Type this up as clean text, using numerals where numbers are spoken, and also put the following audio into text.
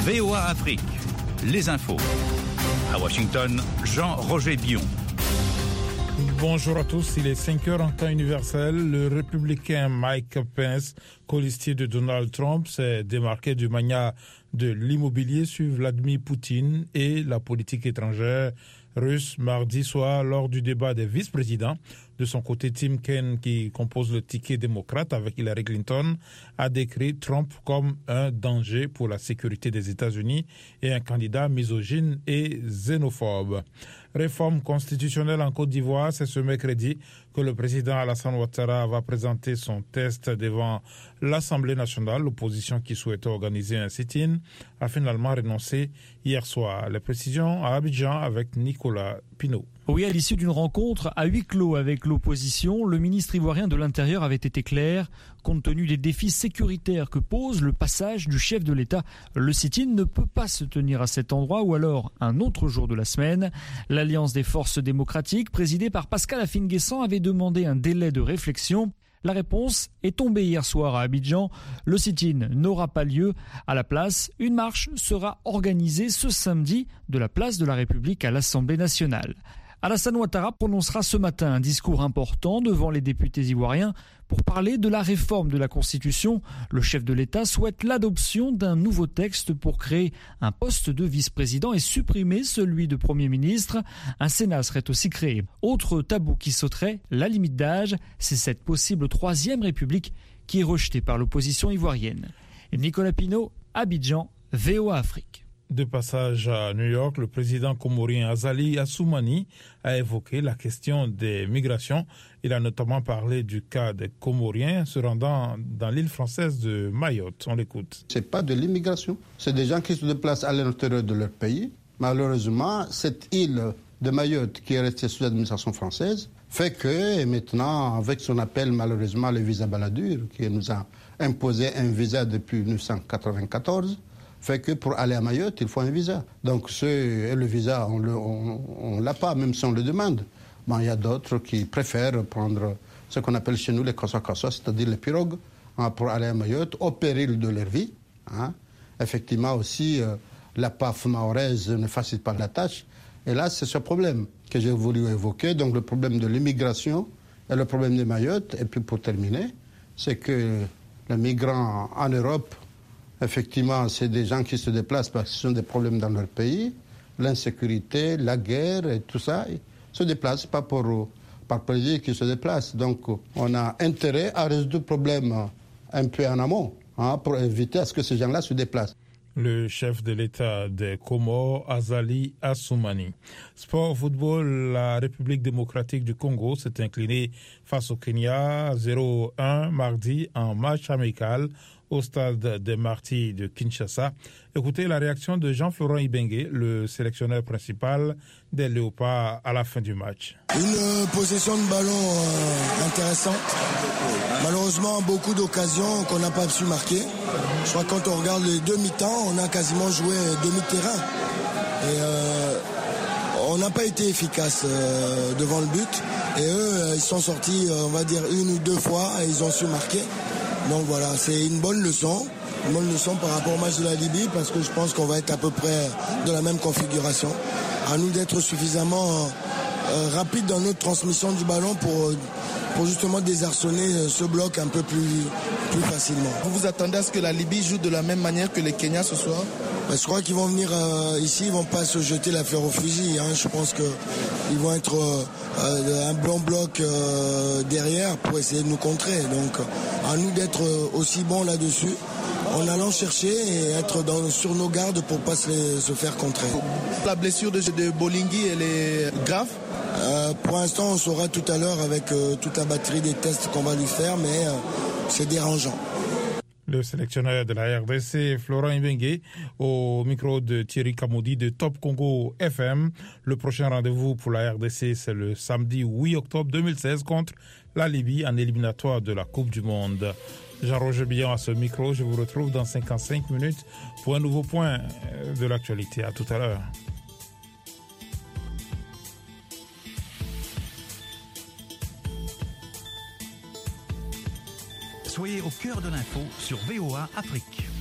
VOA Afrique, les infos. À Washington, Jean-Roger Bion. Bonjour à tous, il est 5h en temps universel. Le républicain Mike Pence, colistier de Donald Trump, s'est démarqué du mania de l'immobilier sur Vladimir Poutine et la politique étrangère russe mardi soir lors du débat des vice-présidents. De son côté, Tim Kaine, qui compose le ticket démocrate avec Hillary Clinton, a décrit Trump comme un danger pour la sécurité des États-Unis et un candidat misogyne et xénophobe. Réforme constitutionnelle en Côte d'Ivoire, c'est ce mercredi que le président Alassane Ouattara va présenter son test devant l'Assemblée nationale. L'opposition qui souhaitait organiser un sit-in a finalement renoncé hier soir. Les précisions à Abidjan avec Nicolas Pinault. Oui, à l'issue d'une rencontre à huis clos avec l'opposition, le ministre ivoirien de l'Intérieur avait été clair. Compte tenu des défis sécuritaires que pose le passage du chef de l'État, le sit-in ne peut pas se tenir à cet endroit ou alors un autre jour de la semaine. L'Alliance des forces démocratiques, présidée par Pascal Afine-Guessant, avait demandé un délai de réflexion. La réponse est tombée hier soir à Abidjan. Le sit-in n'aura pas lieu. À la place, une marche sera organisée ce samedi de la place de la République à l'Assemblée nationale. Alassane Ouattara prononcera ce matin un discours important devant les députés ivoiriens pour parler de la réforme de la Constitution. Le chef de l'État souhaite l'adoption d'un nouveau texte pour créer un poste de vice-président et supprimer celui de Premier ministre. Un Sénat serait aussi créé. Autre tabou qui sauterait, la limite d'âge, c'est cette possible troisième république qui est rejetée par l'opposition ivoirienne. Nicolas Pinault, Abidjan, VOA Afrique. De passage à New York, le président comorien Azali Assoumani a évoqué la question des migrations. Il a notamment parlé du cas des Comoriens se rendant dans l'île française de Mayotte. On l'écoute. C'est pas de l'immigration, c'est des gens qui se déplacent à l'intérieur de leur pays. Malheureusement, cette île de Mayotte qui est restée sous administration française fait que maintenant, avec ce qu'on appelle malheureusement le visa baladure, qui nous a imposé un visa depuis 1994, fait que pour aller à Mayotte, il faut un visa. Donc le visa, on l'a pas, même si on le demande. Bon, il y a d'autres qui préfèrent prendre ce qu'on appelle chez nous les kassa-kassa, c'est-à-dire les pirogues, pour aller à Mayotte, au péril de leur vie. Effectivement aussi, la PAF mahoraise ne facilite pas la tâche. Et là, c'est ce problème que j'ai voulu évoquer, donc le problème de l'immigration et le problème de Mayotte. Et puis pour terminer, c'est que les migrants en Europe, effectivement, c'est des gens qui se déplacent parce qu'ils ont des problèmes dans leur pays, l'insécurité, la guerre et tout ça. Ils se déplacent pas par plaisir qu'ils se déplacent. Donc, on a intérêt à résoudre le problème un peu en amont, pour éviter à ce que ces gens-là se déplacent. Le chef de l'État des Comores, Azali Assoumani. Sport football, la République démocratique du Congo s'est inclinée face au Kenya 0-1 mardi en match amical au stade des Martyrs de Kinshasa. Écoutez la réaction de Jean-Florent Ibenge, le sélectionneur principal des Léopards à la fin du match. Une possession de ballon intéressante. Malheureusement, beaucoup d'occasions qu'on n'a pas su marquer. Je crois que quand on regarde les demi-temps, on a quasiment joué demi-terrain. Et on n'a pas été efficace devant le but. Et eux, ils sont sortis, on va dire, une ou deux fois et ils ont su marquer. Donc voilà, c'est une bonne leçon par rapport au match de la Libye parce que je pense qu'on va être à peu près de la même configuration. À nous d'être suffisamment rapide dans notre transmission du ballon pour justement désarçonner ce bloc un peu plus facilement. Vous vous attendez à ce que la Libye joue de la même manière que les Kenyans ce soir ? Je crois qu'ils vont venir ici, ils vont pas se jeter la fleur au fusil. Je pense qu'ils vont être un bon bloc derrière pour essayer de nous contrer. Donc à nous d'être aussi bons là-dessus, en allant chercher et être sur nos gardes pour pas se faire contrer. La blessure de Bolingui, elle est grave ? Pour l'instant, on saura tout à l'heure avec toute la batterie des tests qu'on va lui faire, mais c'est dérangeant. Le sélectionneur de la RDC, Florent Ibenge, au micro de Thierry Kamoudi de Top Congo FM. Le prochain rendez-vous pour la RDC, c'est le samedi 8 octobre 2016 contre la Libye en éliminatoire de la Coupe du Monde. Jean-Roger Bion à ce micro. Je vous retrouve dans 55 minutes pour un nouveau point de l'actualité. À tout à l'heure. Soyez au cœur de l'info sur VOA Afrique.